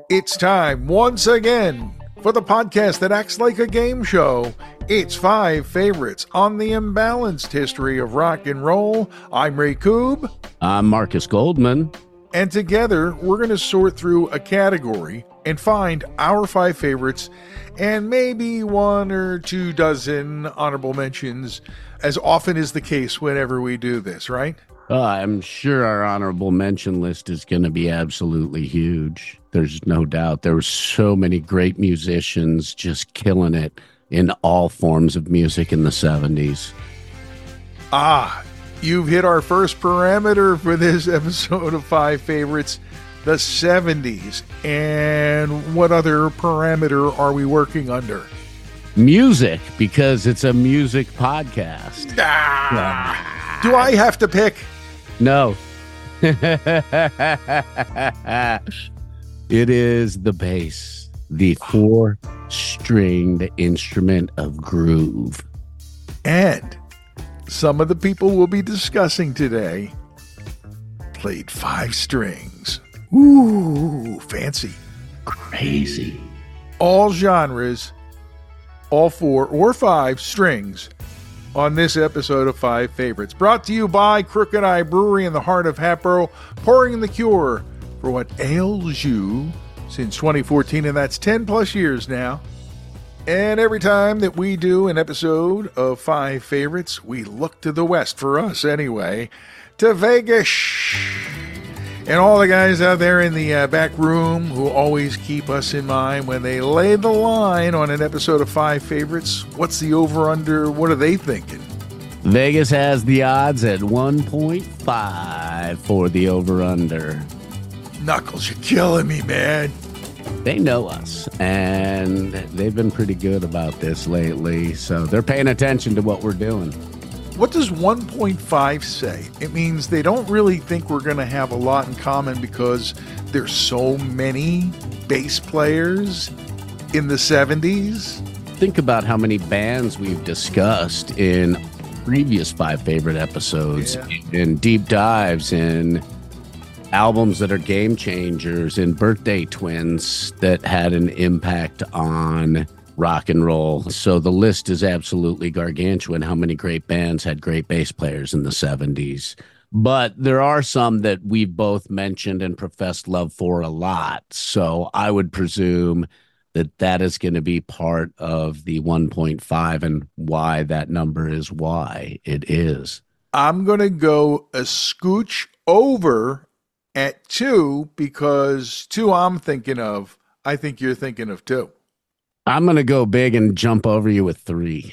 It's time once again for the podcast that acts like a game show. It's 5 favorites on the imbalanced history of rock and roll. I'm Ray Koob. I'm Marcus Goldman. And together, we're going to sort through a category and find our 5 favorites and maybe 1 or 2 dozen honorable mentions, as often is the case whenever we do this, right? I'm sure our honorable mention list is going to be absolutely huge. There's no doubt. There were so many great musicians just killing it in all forms of music in the 70s. You've hit our first parameter for this episode of 5 favorites, the 70s. And what other parameter are we working under? Music, because it's a music podcast. Do I have to pick? No. It is the bass, the 4-stringed instrument of groove. And some of the people we'll be discussing today played 5 strings. Ooh, fancy. Crazy. All genres, all 4 or 5 strings on this episode of 5 Favorites. Brought to you by Crooked Eye Brewery in the heart of Hatboro, pouring the cure for what ails you since 2014, and that's 10 plus years now. And every time that we do an episode of 5 Favorites, we look to the west, for us anyway, to Vegas. And all the guys out there in the back room who always keep us in mind when they lay the line on an episode of 5 Favorites, what's the over-under? What are they thinking? Vegas has the odds at 1.5 for the over-under. Knuckles, you're killing me, man. They know us, and they've been pretty good about this lately, so they're paying attention to what we're doing. What does 1.5 say? It means they don't really think we're going to have a lot in common because there's so many bass players in the 70s. Think about how many bands we've discussed in previous 5 favorite episodes, in deep dives, in albums that are game changers, in birthday twins that had an impact on rock and roll. So the list is absolutely gargantuan. How many great bands had great bass players in the 70s? But there are some that we've both mentioned and professed love for a lot. So I would presume that that is going to be part of the 1.5 and why that number is why it is. I'm going to go a scooch over at 2 because 2 I'm thinking of, I think you're thinking of 2. I'm going to go big and jump over you with 3.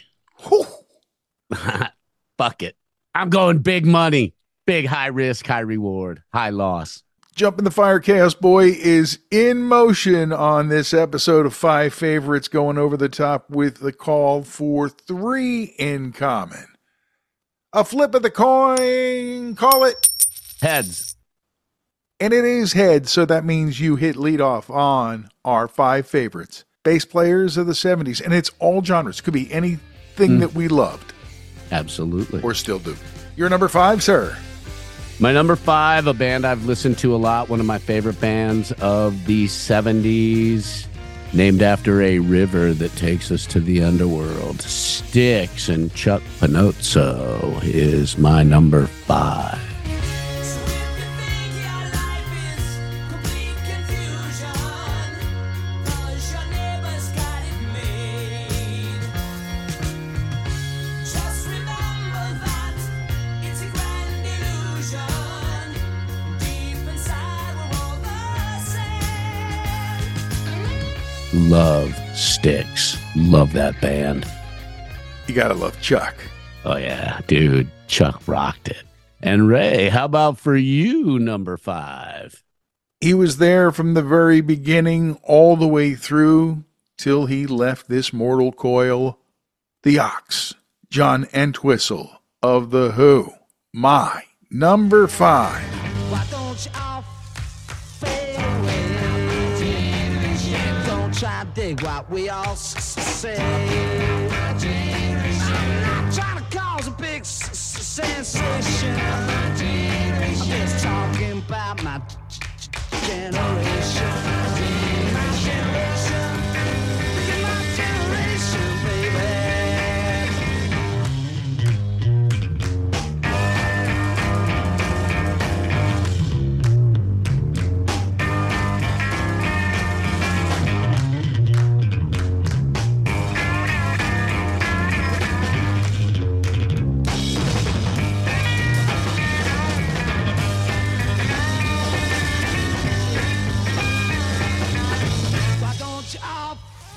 Fuck it. I'm going big money. Big high risk, high reward, high loss. Jump in the Fire Chaos Boy is in motion on this episode of 5 Favorites, going over the top with the call for 3 in common. A flip of the coin. Call it Heads. And it is heads, so that means you hit lead off on our 5 favorites. Bass players of the 70s, and it's all genres. Could be anything that we loved. Absolutely. Or still do. Your number 5, sir. My number 5, a band I've listened to a lot, one of my favorite bands of the 70s, named after a river that takes us to the underworld. Styx, and Chuck Panozzo is my number 5. Love Styx. Love that band. You gotta love Chuck. Oh, yeah, dude. Chuck rocked it. And Ray, how about for you, number 5? He was there from the very beginning all the way through till he left this mortal coil. The Ox, John Entwistle of The Who. My number 5. Why don't you all fade away? Don't try to dig what we all say. I'm not trying to cause a big sensation. I'm just talking about my generation.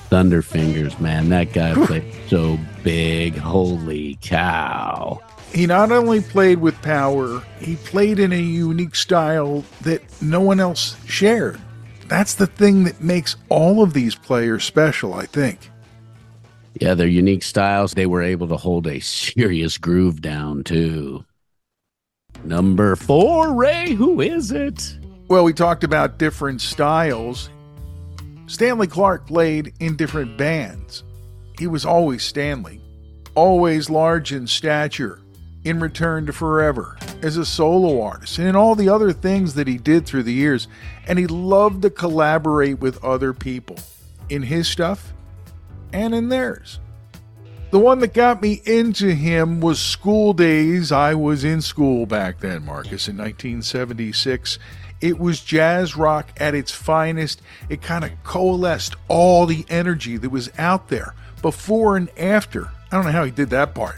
Thunderfingers, man. That guy played so big. Holy cow. He not only played with power, he played in a unique style that no one else shared. That's the thing that makes all of these players special, I think. Yeah, their unique styles, they were able to hold a serious groove down, too. Number 4, Ray, who is it? Well, we talked about different styles. Stanley Clarke played in different bands. He was always Stanley, always large in stature, in Return to Forever, as a solo artist, and in all the other things that he did through the years. And he loved to collaborate with other people in his stuff and in theirs. The one that got me into him was School Days. I was in school back then, Marcus, in 1976. It was jazz rock at its finest. It kind of coalesced all the energy that was out there before and after. I don't know how he did that part.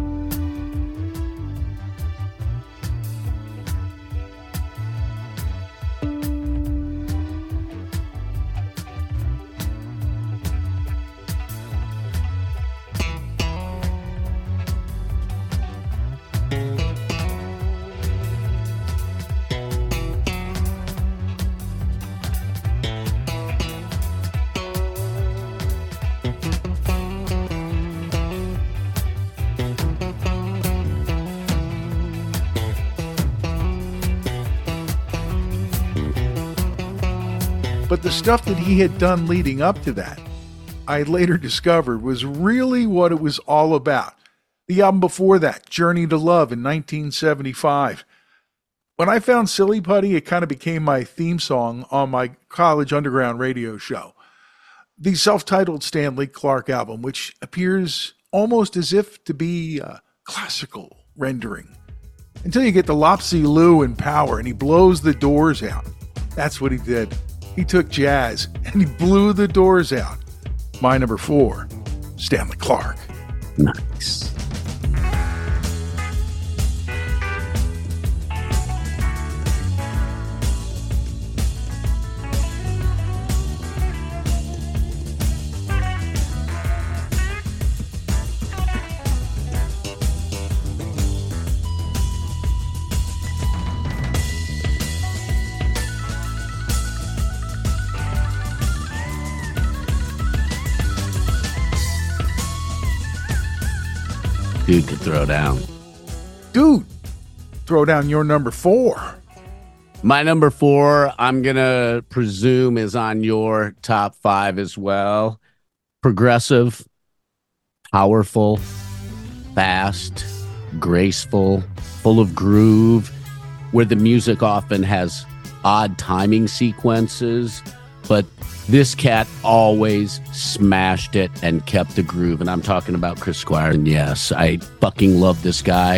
But the stuff that he had done leading up to that, I later discovered was really what it was all about. The album before that, Journey to Love in 1975. When I found Silly Putty, it kind of became my theme song on my college underground radio show. The self-titled Stanley Clarke album, which appears almost as if to be a classical rendering. Until you get the Lopsy Lou in Power and he blows the doors out. That's what he did. He took jazz and he blew the doors out. My number 4, Stanley Clarke. Nice. Dude could throw down. Dude, throw down your number 4. My number 4, I'm going to presume, is on your top 5 as well. Progressive, powerful, fast, graceful, full of groove, where the music often has odd timing sequences, but this cat always smashed it and kept the groove. And I'm talking about Chris Squire. And yes, I fucking love this guy.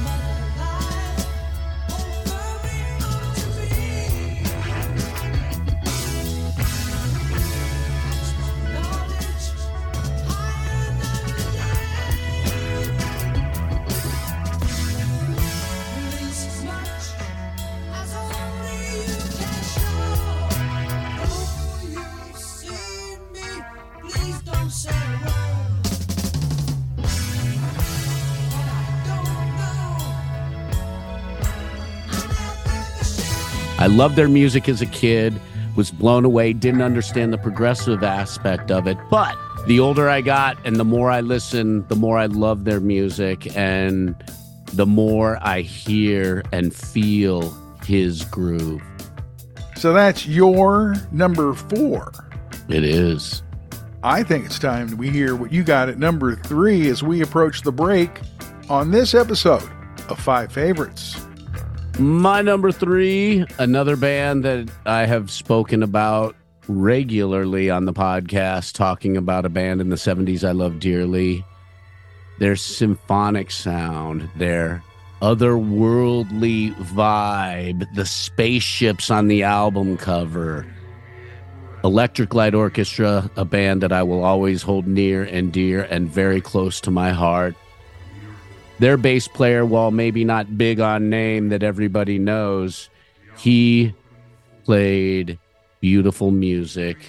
I loved their music as a kid, was blown away, didn't understand the progressive aspect of it. But the older I got and the more I listened, the more I love their music and the more I hear and feel his groove. So that's your number 4. It is. I think it's time we hear what you got at number 3 as we approach the break on this episode of 5 Favorites. My number 3, another band that I have spoken about regularly on the podcast, talking about a band in the 70s I love dearly. Their symphonic sound, their otherworldly vibe, the spaceships on the album cover. Electric Light Orchestra, a band that I will always hold near and dear and very close to my heart. Their bass player, while maybe not big on name that everybody knows, he played beautiful music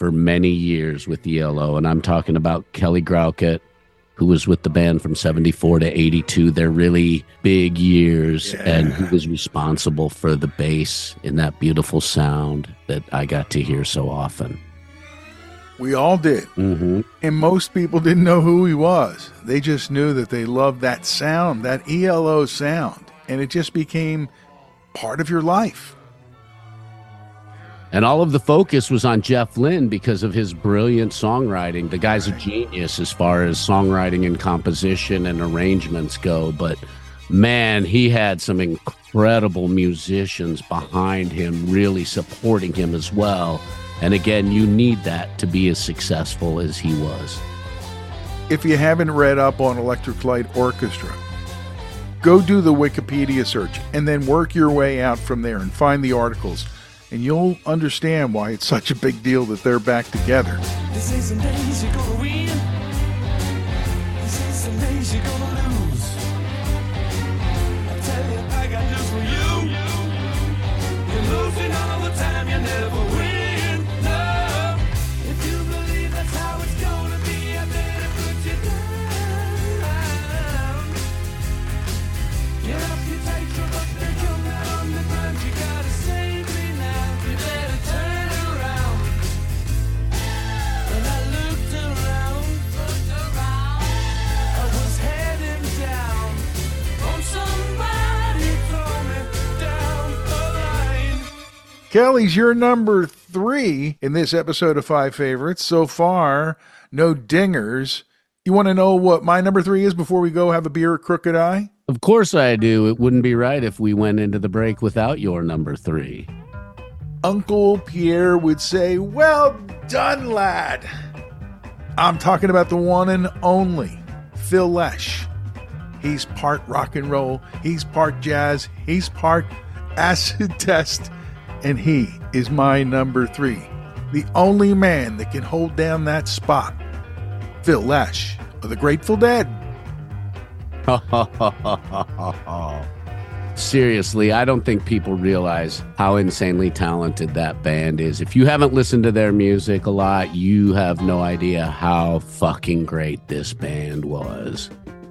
for many years with ELO, and I'm talking about Kelly Grauket, who was with the band from 74 to 82. They're really big years, and who was responsible for the bass in that beautiful sound that I got to hear so often. We all did. Mm-hmm. And most people didn't know who he was. They just knew that they loved that sound, that ELO sound, and it just became part of your life. And all of the focus was on Jeff Lynne because of his brilliant songwriting. The guy's a genius as far as songwriting and composition and arrangements go. But, man, he had some incredible musicians behind him, really supporting him as well. And, again, you need that to be as successful as he was. If you haven't read up on Electric Light Orchestra, go do the Wikipedia search and then work your way out from there and find the articles. And you'll understand why it's such a big deal that they're back together. This is some days you're gonna win. This is some days you're gonna lose. I tell you, I got news for you. You're losing all the time, you never win. No. If you believe that's how it's gonna be, I better put you down. Get up, you take your up and come out on the ground. You gotta save me now. You better turn around. And I looked around. I was heading down. On somebody throw me down the line. Kelly's your number 3 in this episode of 5 Favorites. So far, no dingers. You want to know what my number 3 is before we go have a beer at Crooked Eye? Of course I do. It wouldn't be right if we went into the break without your number 3. Uncle Pierre would say, "Well done, lad." I'm talking about the one and only Phil Lesh. He's part rock and roll, he's part jazz, he's part acid test, and he is my number 3. The only man that can hold down that spot. Phil Lesh of the Grateful Dead. Seriously, I don't think people realize how insanely talented that band is. If you haven't listened to their music a lot, you have no idea how fucking great this band was.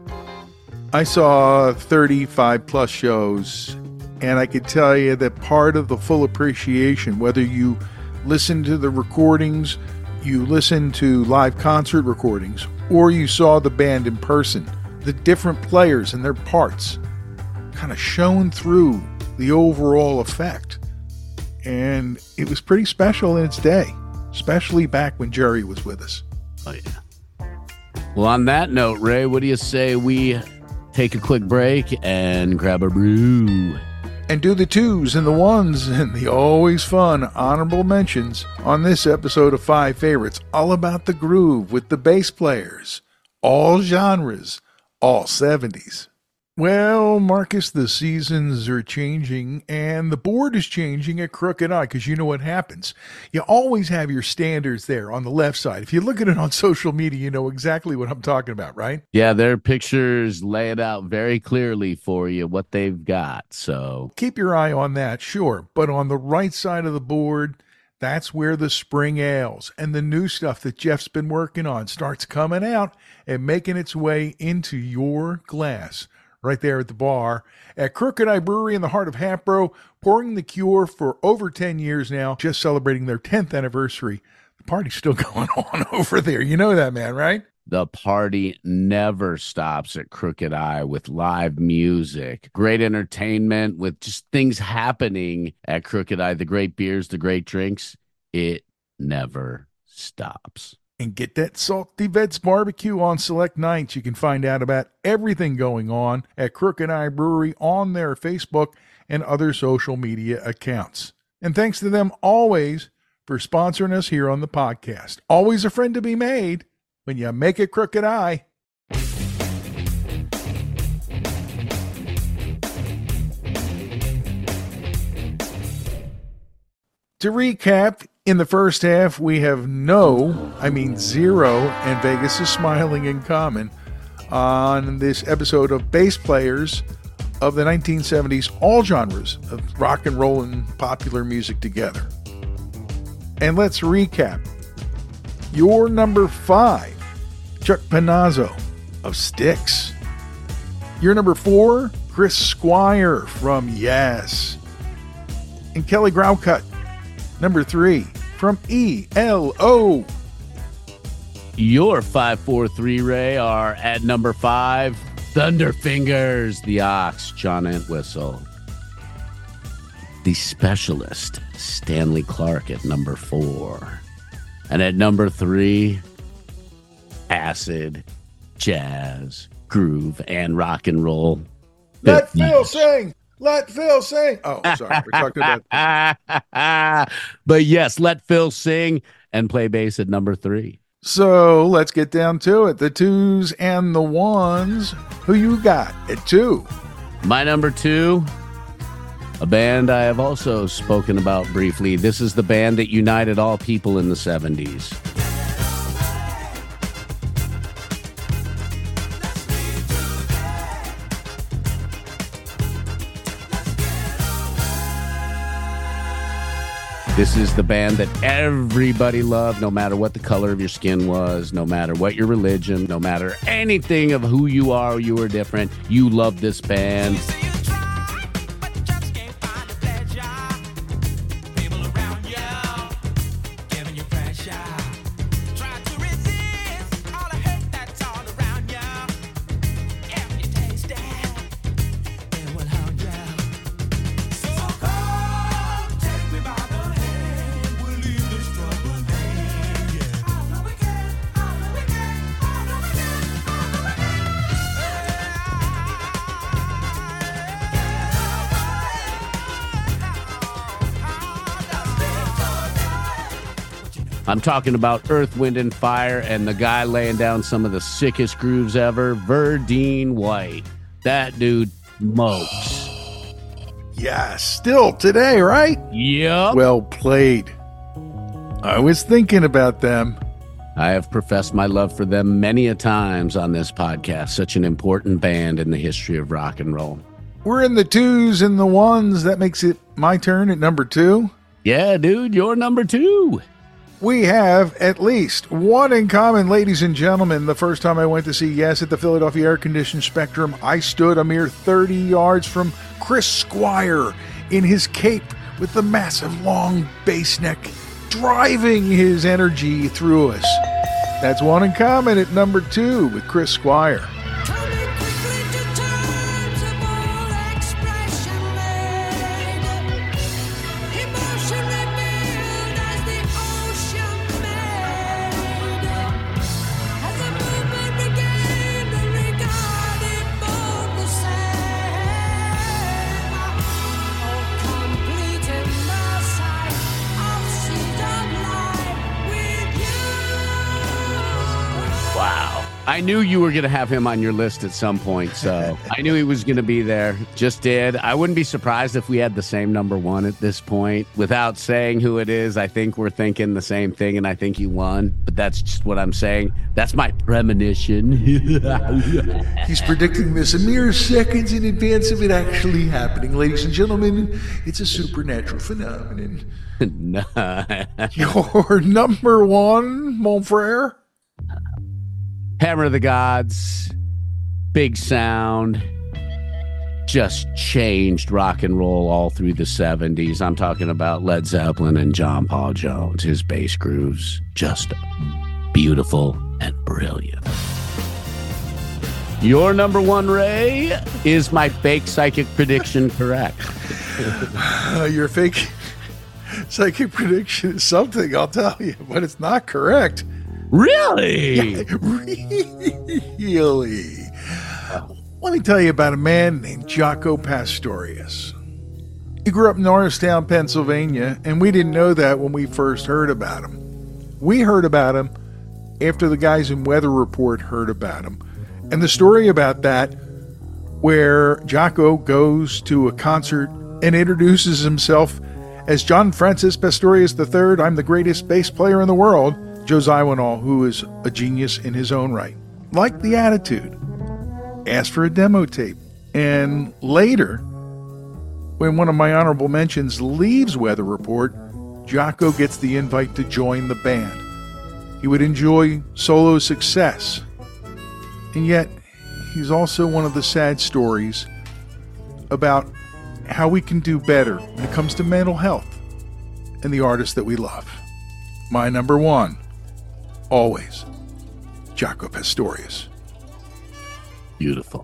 I saw 35 plus shows, and I could tell you that part of the full appreciation, whether you listen to the recordings, you listen to live concert recordings, or you saw the band in person, the different players and their parts kind of shone through the overall effect. And it was pretty special in its day, especially back when Jerry was with us. Oh, yeah. Well, on that note, Ray, what do you say we take a quick break and grab a brew? And do the 2s and the 1s and the always fun honorable mentions on this episode of 5 Favorites, all about the groove with the bass players, all genres, all 70s. Well, Marcus, the seasons are changing and the board is changing at Crooked Eye, because you know what happens. You always have your standards there on the left side. If you look at it on social media, you know exactly what I'm talking about, right? Yeah, their pictures lay it out very clearly for you what they've got. So keep your eye on that, sure. But on the right side of the board, that's where the spring ales and the new stuff that Jeff's been working on starts coming out and making its way into your glass. Right there at the bar at Crooked Eye Brewery in the heart of Hatboro, pouring the cure for over 10 years now, just celebrating their 10th anniversary. The party's still going on over there. You know that, man, right? The party never stops at Crooked Eye with live music, great entertainment, with just things happening at Crooked Eye, the great beers, the great drinks. It never stops. And get that Salty Vets barbecue on select nights. You can find out about everything going on at Crooked Eye Brewery on their Facebook and other social media accounts. And thanks to them always for sponsoring us here on the podcast. Always a friend to be made when you make it Crooked Eye. To recap, in the first half, we have zero, and Vegas is smiling in common on this episode of bass players of the 1970s, all genres of rock and roll and popular music together. And let's recap. Your number 5, Chuck Panazzo of Styx. Your number 4, Chris Squire from Yes. And Kelly Graucut, number 3, from ELO. Your 5, 4, 3, Ray, are at number 5, Thunderfingers, the Ox, John Entwistle. The Specialist, Stanley Clark, at number 4. And at number 3, acid, jazz, groove, and rock and roll. Let Phil sing! Let Phil sing! Oh, sorry. We're talking about... But yes, let Phil sing and play bass at number 3. So let's get down to it. The 2s and the 1s. Who you got at 2? My number 2, a band I have also spoken about briefly. This is the band that united all people in the 70s. This is the band that everybody loved, no matter what the color of your skin was, no matter what your religion, no matter anything of who you are, you were different. You loved this band. I'm talking about Earth, Wind, and Fire and the guy laying down some of the sickest grooves ever, Verdine White. That dude smokes. Yeah, still today, right? Yep. Well played. I was thinking about them. I have professed my love for them many a times on this podcast. Such an important band in the history of rock and roll. We're in the 2s and the 1s. That makes it my turn at number 2. Yeah, dude, you're number 2. We have at least one in common, ladies and gentlemen. The first time I went to see Yes at the Philadelphia Air Conditioned Spectrum, I stood a mere 30 yards from Chris Squire in his cape with the massive long bass neck, driving his energy through us. That's one in common at number 2 with Chris Squire. I knew you were going to have him on your list at some point, so I knew he was going to be there. Just did. I wouldn't be surprised if we had the same number 1 at this point. Without saying who it is, I think we're thinking the same thing, and I think you won. But that's just what I'm saying. That's my premonition. He's predicting this a mere seconds in advance of it actually happening. Ladies and gentlemen, it's a supernatural phenomenon. Nah. Your number 1, mon frere? Hammer of the Gods, big sound, just changed rock and roll all through the 70s. I'm talking about Led Zeppelin and John Paul Jones. His bass grooves, just beautiful and brilliant. Your number 1, Ray, is my fake psychic prediction correct? Your fake psychic prediction is something, I'll tell you, but it's not correct. Really? Yeah, really. Let me tell you about a man named Jaco Pastorius. He grew up in Norristown, Pennsylvania, and we didn't know that when we first heard about him. We heard about him after the guys in Weather Report heard about him. And the story about that, where Jaco goes to a concert and introduces himself as John Francis Pastorius III, I'm the greatest bass player in the world, Joe Zawinul, who is a genius in his own right, liked the attitude, asked for a demo tape, and later, when one of my honorable mentions leaves Weather Report, Jaco gets the invite to join the band. He would enjoy solo success. And yet, he's also one of the sad stories about how we can do better when it comes to mental health and the artists that we love. My number one, always, Jaco Pastorius. Beautiful.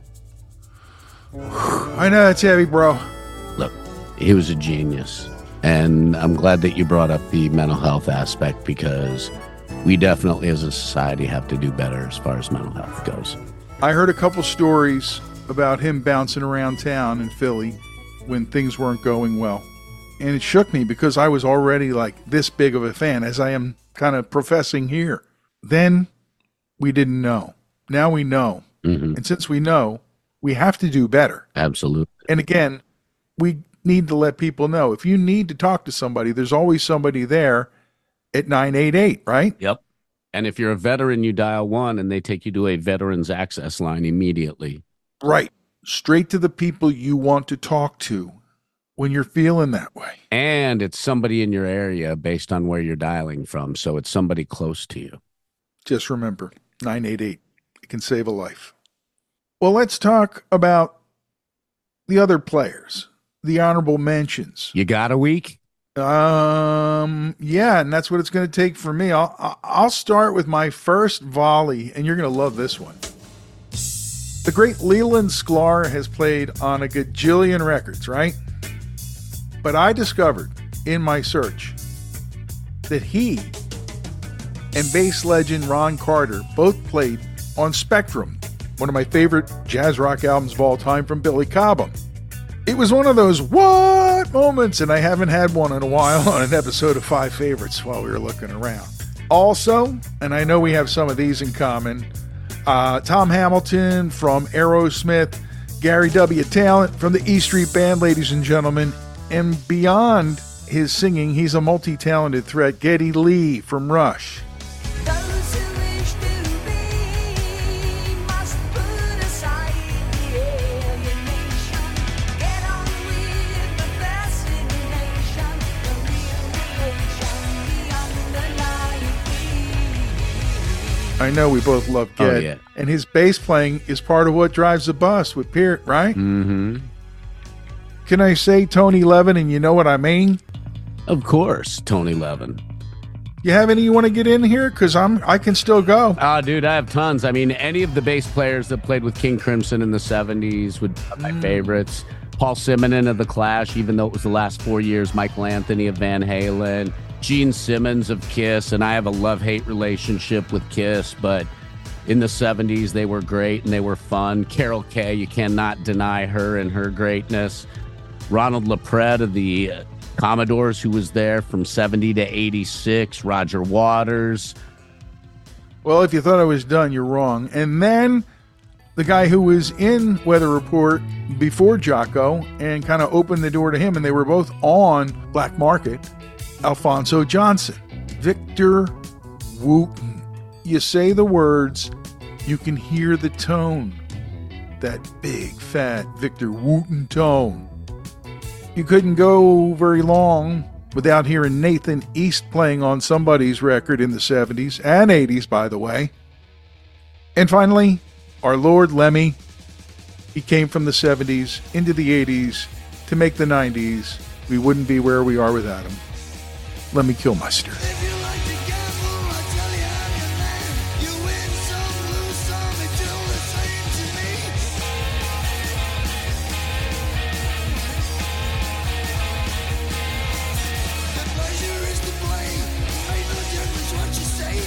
I know that's heavy, bro. Look, he was a genius. And I'm glad that you brought up the mental health aspect, because we definitely as a society have to do better as far as mental health goes. I heard a couple stories about him bouncing around town in Philly when things weren't going well. And it shook me because I was already like this big of a fan, as I am kind of professing here. Then we didn't know. Now we know. Mm-hmm. And since we know, we have to do better. Absolutely. And again, we need to let people know. If you need to talk to somebody, there's always somebody there at 988, right? Yep. And if you're a veteran, you dial 1 and they take you to a veterans access line immediately. Right. Straight to the people you want to talk to when you're feeling that way. And it's somebody in your area based on where you're dialing from. So it's somebody close to you. Just remember, 988. It can save a life. Well, let's talk about the other players, the honorable mentions. You got a week? Yeah, and that's what it's going to take for me. I'll start with my first volley, and you're going to love this one. The great Leland Sklar has played on a gajillion records, right? But I discovered in my search that he and bass legend Ron Carter both played on Spectrum, one of my favorite jazz rock albums of all time from Billy Cobham. It was one of those what moments, and I haven't had one in a while on an episode of Five Favorites while we were looking around. Also, and I know we have some of these in common, Tom Hamilton from Aerosmith, Gary W. Talent from the E Street Band, ladies and gentlemen, and beyond his singing, he's a multi-talented threat, Geddy Lee from Rush. Those who wish to be must put aside the alienation. Get on with the fascination, the real creation, the underlying theme. I know we both love Ged, Oh, yeah. and his bass playing is part of what drives the bus with Peart, right? Mm-hmm. Can I say Tony Levin, and you know what I mean? Of course, Tony Levin. You have any you want to get in here? Because I can still go. Dude, I have tons. I mean, any of the bass players that played with King Crimson in the 70s would be my favorites. Paul Simonon of The Clash, even though it was the last 4 years. Michael Anthony of Van Halen. Gene Simmons of Kiss. And I have a love-hate relationship with Kiss, but in the 70s, they were great and they were fun. Carol Kay, you cannot deny her and her greatness. Ronald LaPret of the Commodores, who was there from 70 to 86. Roger Waters. Well, if you thought I was done, you're wrong. And then the guy who was in Weather Report before Jaco and kind of opened the door to him, and they were both on Black Market, Alphonso Johnson. Victor Wooten. You say the words, you can hear the tone. That big, fat Victor Wooten tone. You couldn't go very long without hearing Nathan East playing on somebody's record in the 70s and 80s, by the way. And finally, our Lord Lemmy. He came from the 70s into the 80s to make the 90s. We wouldn't be where we are without him. Lemmy Kilmister. If you like to gamble, I tell you how you land. You win some, lose some, it's all the same to me. The pleasure is to blame. Ain't no difference what you say.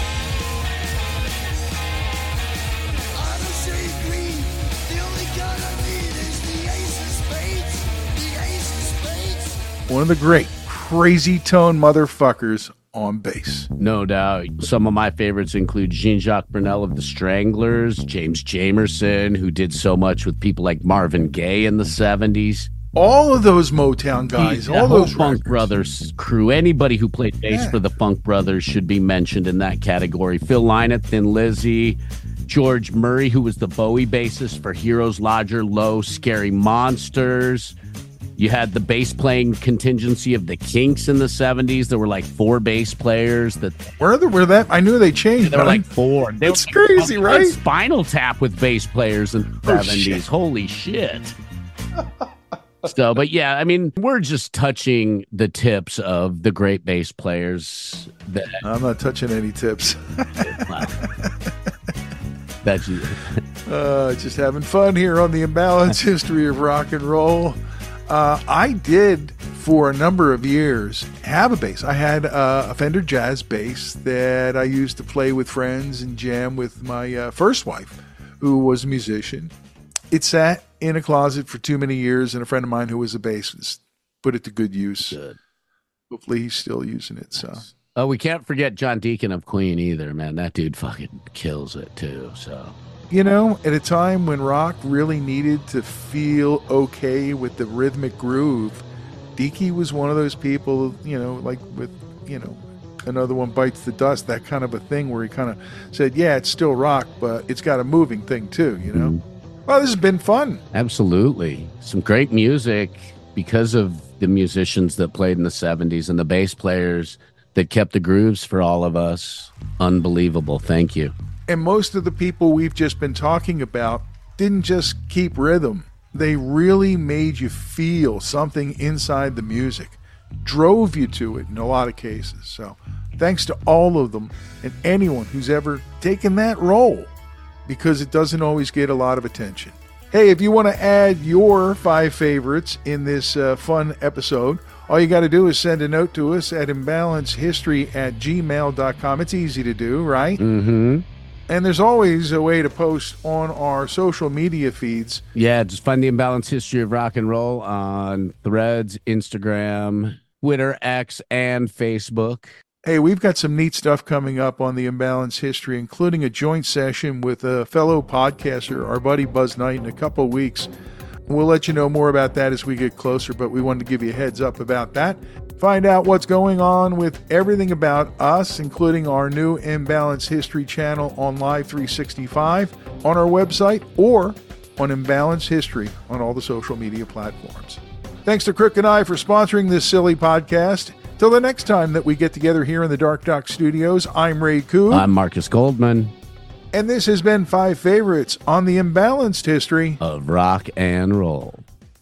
I don't say green. The only card I need is the ace of spades. The ace of spades. One of the great crazy tone motherfuckers on bass. No doubt. Some of my favorites include Jean-Jacques Brunel of the Stranglers, James Jamerson, who did so much with people like Marvin Gaye in the 70s. All of those Motown guys, The all whole those Funk records. Brothers crew, anybody who played bass Yeah. for the Funk Brothers should be mentioned in that category. Phil Lynott, Thin Lizzy, George Murray, who was the Bowie bassist for Heroes, Lodger, Low, Scary Monsters. You had the bass playing contingency of the Kinks in the 70s. There were like 4 bass players that Were that? I knew they changed. there were like 4. It's crazy, right? Spinal Tap with bass players in the 70s. Shit. Holy shit. So, but yeah, I mean, we're just touching the tips of the great bass players that I'm not touching any tips. that you Just having fun here on the Imbalanced History of Rock and Roll. I did, for a number of years, have a bass. I had a Fender Jazz bass that I used to play with friends and jam with my first wife, who was a musician. It sat in a closet for too many years, and a friend of mine who was a bassist put it to good use. Good. Hopefully he's still using it. So. Oh, we can't forget John Deacon of Queen either, man. That dude fucking kills it too. So, You know, at a time when rock really needed to feel okay with the rhythmic groove, Deaky was one of those people, you know, like with, you know, Another One Bites the Dust, that kind of a thing where he kind of said, yeah, it's still rock, but it's got a moving thing too, you know? Well, this has been fun. absolutely. Some great music because of the musicians that played in the 70s and the bass players that kept the grooves for all of us. Unbelievable. Thank you. And most of the people we've just been talking about didn't just keep rhythm. They really made you feel something inside the music, drove you to it in a lot of cases. So thanks to all of them and anyone who's ever taken that role, because it doesn't always get a lot of attention. Hey, if you want to add your 5 favorites in this fun episode, all you got to do is send a note to us at imbalancedhistory@gmail.com. It's easy to do, right? Mm-hmm. And there's always a way to post on our social media feeds. Yeah, just find the Imbalanced History of Rock and Roll on Threads, Instagram, Twitter, X, and Facebook. Hey, we've got some neat stuff coming up on the Imbalanced History, including a joint session with a fellow podcaster, our buddy Buzz Knight, in a couple of weeks. We'll let you know more about that as we get closer, but we wanted to give you a heads up about that. Find out what's going on with everything about us, including our new Imbalanced History channel on Live 365 on our website or on Imbalanced History on all the social media platforms. Thanks to Crook and I for sponsoring this silly podcast. Till the next time that we get together here in the Dark Doc Studios, I'm Ray Koo. I'm Marcus Goldman And this has been 5 Favorites on the Imbalanced History of Rock and Roll.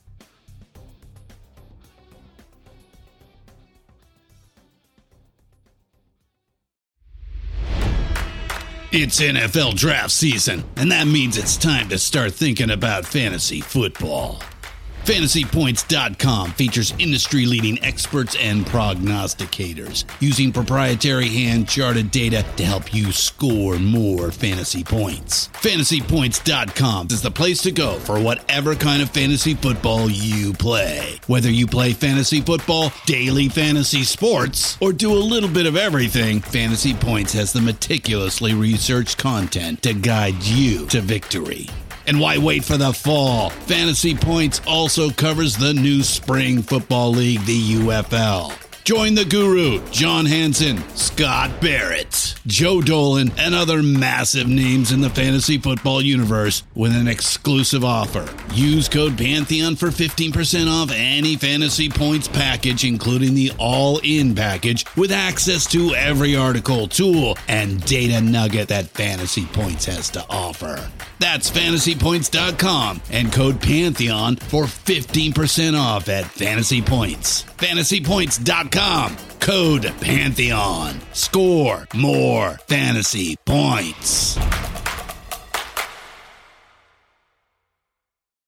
It's NFL draft season, and that means it's time to start thinking about fantasy football. FantasyPoints.com features industry-leading experts and prognosticators using proprietary hand-charted data to help you score more fantasy points. FantasyPoints.com is the place to go for whatever kind of fantasy football you play. Whether you play fantasy football, daily fantasy sports, or do a little bit of everything, Fantasy Points has the meticulously researched content to guide you to victory. And why wait for the fall? Fantasy Points also covers the new spring football league, the UFL. Join the guru, John Hansen, Scott Barrett, Joe Dolan, and other massive names in the fantasy football universe with an exclusive offer. Use code Pantheon for 15% off any Fantasy Points package, including the all-in package, with access to every article, tool, and data nugget that Fantasy Points has to offer. That's FantasyPoints.com and code Pantheon for 15% off at Fantasy Points. FantasyPoints.com, code Pantheon. Score more fantasy points.